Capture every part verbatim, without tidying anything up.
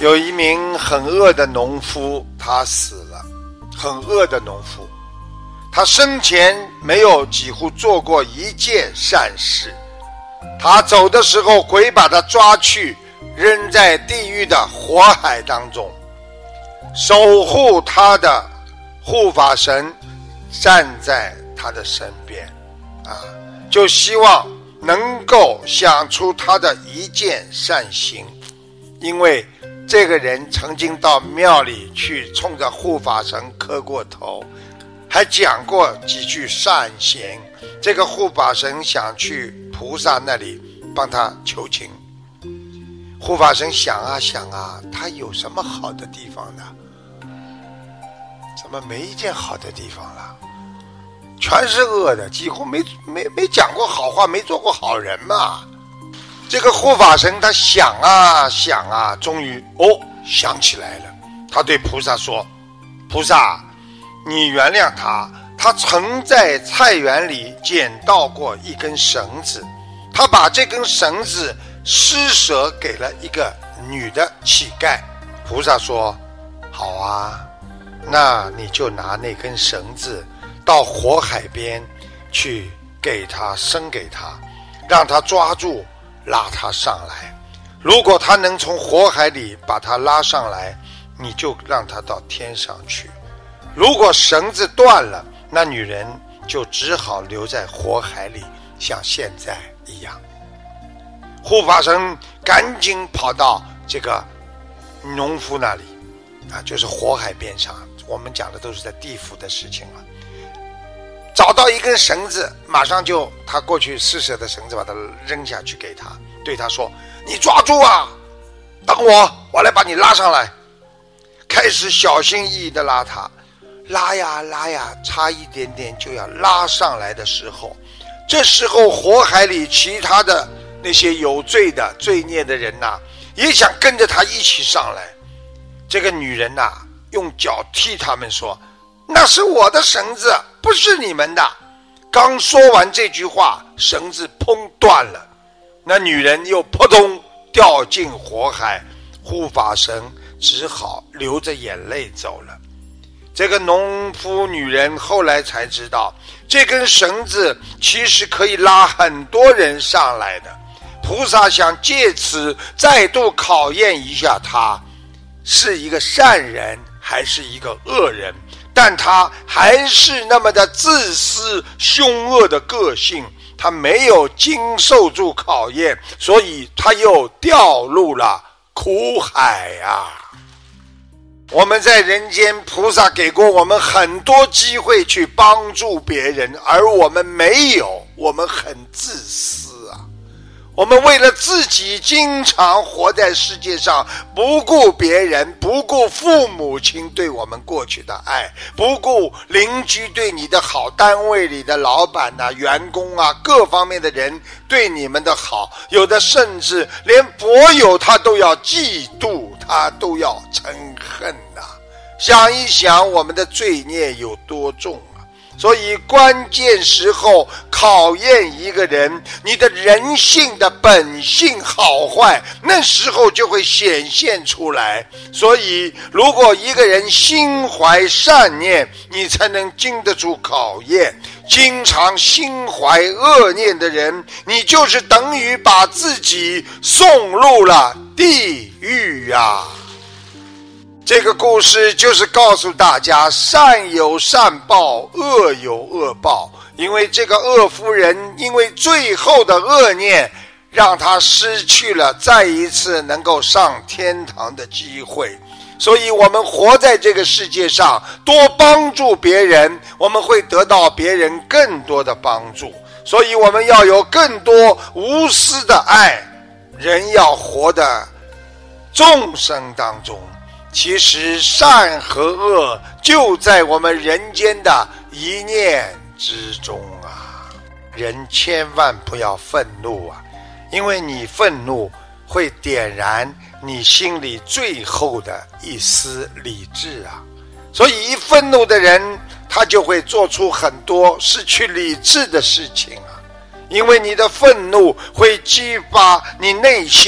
有一名很饿的农夫，他死了。很饿的农夫，他生前没有几乎做过一件善事。他走的时候，鬼把他抓去扔在地狱的火海当中。守护他的护法神站在他的身边啊，就希望能够想出他的一件善行。因为这个人曾经到庙里去冲着护法神磕过头，还讲过几句善言。这个护法神想去菩萨那里帮他求情。护法神想啊想啊，他有什么好的地方呢？怎么没一件好的地方了？全是恶的，几乎没没没讲过好话，没做过好人嘛。这个护法神他想啊想啊，终于哦想起来了。他对菩萨说：菩萨，你原谅他，他曾在菜园里捡到过一根绳子，他把这根绳子施舍给了一个女的乞丐。菩萨说：好啊，那你就拿那根绳子到火海边去给他，生给他，让他抓住拉他上来。如果他能从火海里把他拉上来，你就让他到天上去。如果绳子断了，那女人就只好留在火海里，像现在一样。护法神赶紧跑到这个农夫那里啊，就是火海边上，我们讲的都是在地府的事情了。找到一根绳子，马上就他过去施舍的绳子把它扔下去给他，对他说：你抓住啊，等我，我来把你拉上来。开始小心翼翼地拉他，拉呀拉呀，差一点点就要拉上来的时候，这时候火海里其他的那些有罪的罪孽的人呐、啊，也想跟着他一起上来。这个女人呐、啊，用脚踢他们说：那是我的绳子，不是你们的。刚说完这句话，绳子砰断了，那女人又扑通掉进火海，护法神只好流着眼泪走了。这个农夫女人后来才知道，这根绳子其实可以拉很多人上来的。菩萨想借此再度考验一下他是一个善人还是一个恶人，但他还是那么的自私凶恶的个性，他没有经受住考验，所以他又掉入了苦海啊。我们在人间，菩萨给过我们很多机会去帮助别人，而我们没有，我们很自私啊。我们为了自己经常活在世界上，不顾别人，不顾父母亲对我们过去的爱，不顾邻居对你的好，单位里的老板啊、员工啊，各方面的人对你们的好，有的甚至连佛友他都要嫉妒，他都要嗔恨啊。想一想我们的罪孽有多重啊。所以关键时候考验一个人，你的人性的本性好坏，那时候就会显现出来。所以如果一个人心怀善念，你才能经得住考验。经常心怀恶念的人，你就是等于把自己送入了地狱啊。这个故事就是告诉大家，善有善报，恶有恶报。因为这个恶夫人，因为最后的恶念，让她失去了再一次能够上天堂的机会。所以我们活在这个世界上，多帮助别人，我们会得到别人更多的帮助。所以我们要有更多无私的爱，人要活的众生当中。其实善和恶就在我们人间的一念之中啊！人千万不要愤怒啊，因为你愤怒会点燃你心里最后的一丝理智啊。所以一愤怒的人，他就会做出很多失去理智的事情啊。因为你的愤怒会激发你内心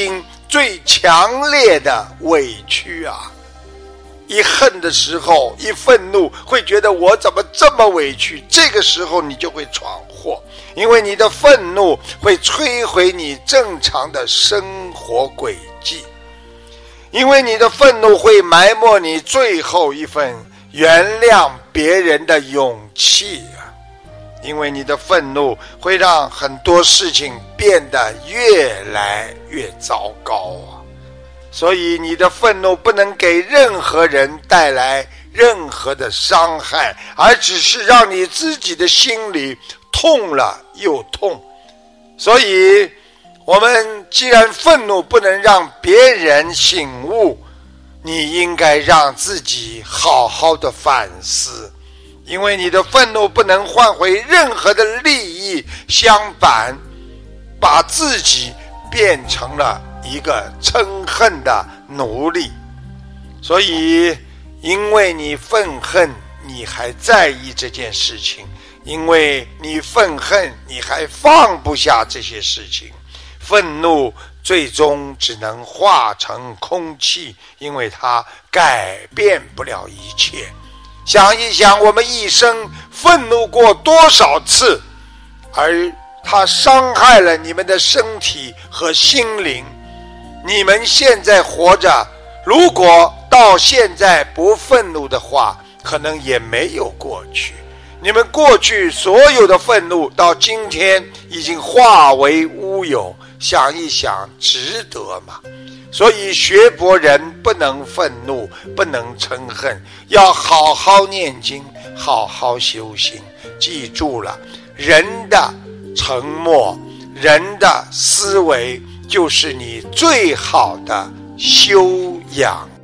最强烈的委屈啊！一恨的时候，一愤怒，会觉得我怎么这么委屈，这个时候你就会闯祸，因为你的愤怒会摧毁你正常的生活轨迹，因为你的愤怒会埋没你最后一份原谅别人的勇气啊！因为你的愤怒会让很多事情变得越来越糟糕啊！所以你的愤怒不能给任何人带来任何的伤害，而只是让你自己的心里痛了又痛。所以我们既然愤怒不能让别人醒悟，你应该让自己好好的反思，因为你的愤怒不能换回任何的利益，相反把自己变成了一个嗔恨的奴隶。所以因为你愤恨，你还在意这件事情，因为你愤恨，你还放不下这些事情。愤怒最终只能化成空气，因为它改变不了一切。想一想，我们一生愤怒过多少次，而它伤害了你们的身体和心灵。你们现在活着，如果到现在不愤怒的话，可能也没有过去。你们过去所有的愤怒到今天已经化为乌有，想一想，值得吗？所以学佛人不能愤怒，不能嗔恨，要好好念经，好好修行。记住了，人的沉默，人的思维，就是你最好的修养。